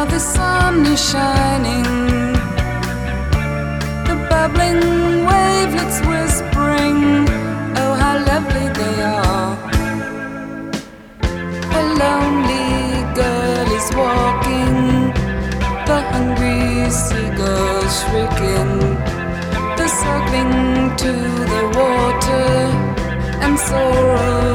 the sun is shining, the bubbling wavelets whispering, oh how lovely they are. A lonely girl is walking, the hungry seagulls shrieking, the circling to the water and sorrow